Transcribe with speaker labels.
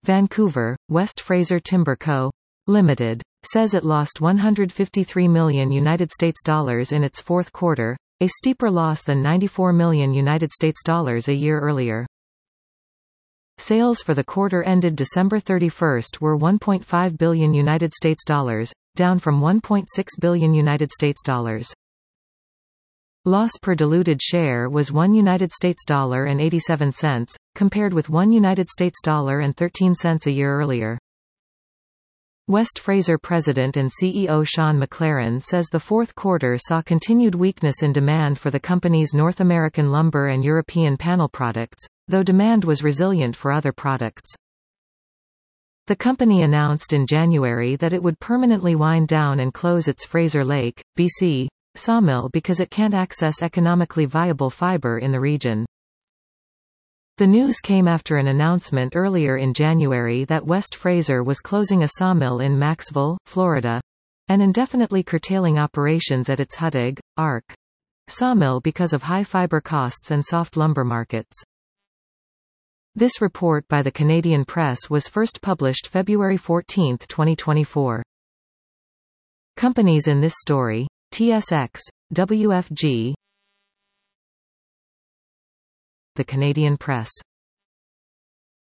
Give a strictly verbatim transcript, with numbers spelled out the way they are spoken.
Speaker 1: Vancouver, West Fraser Timber Co. Limited, says it lost one hundred fifty-three million United States dollars in its fourth quarter, a steeper loss than ninety-four million United States dollars a year earlier. Sales for the quarter ended December thirty-first were one point five billion United States dollars, down from one point six billion United States dollars. Loss per diluted share was one United States dollar and eighty-seven cents, compared with one United States dollar and thirteen cents a year earlier. West Fraser president and C E O Sean McLaren says the fourth quarter saw continued weakness in demand for the company's North American lumber and European panel products, though demand was resilient for other products. The company announced in January that it would permanently wind down and close its Fraser Lake, B C, sawmill because it can't access economically viable fiber in the region. The news came after an announcement earlier in January that West Fraser was closing a sawmill in Maxville, Florida, and indefinitely curtailing operations at its Huttig, Ark sawmill because of high fiber costs and soft lumber markets. This report by the Canadian Press was first published February fourteenth, twenty twenty-four. Companies in this story: T S X, W F G, The Canadian Press.